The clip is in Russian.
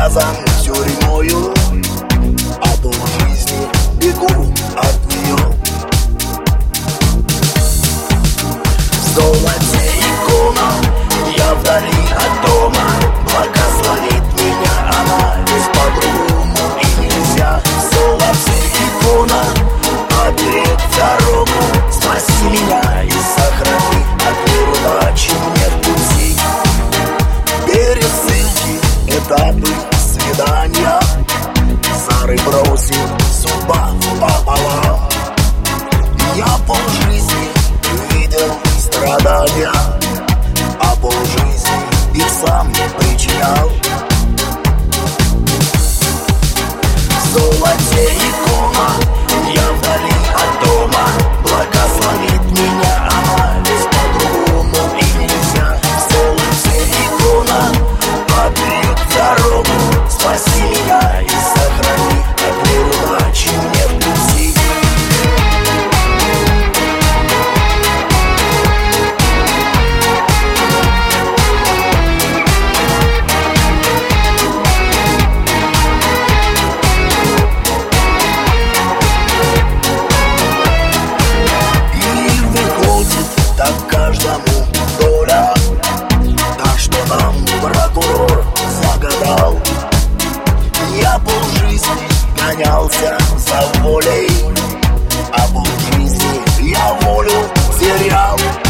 связан тюрьмою, а полжизни бегу от нее. В золоте икона, я вдали от дома, благословит меня она, ведь по-другому и нельзя. В золоте икона, оберег дорогу, спаси меня и сохрани от неудачи нет пути. Пересылки, этапы, свидания, Сары бросил судьба пополам. Я полжизни видел страдания, а полжизни их сам не причинял. В золоте икона, я вдали от дома, благословит меня она, ведь по-другому и нельзя. В золоте икона, оберег дорогу, спаси меня и сохрани от неудачи нет пути. Так каждому доля, так что нам прокурор загадал. Я полжизни гонялся за волей, а полжизни я волю терял.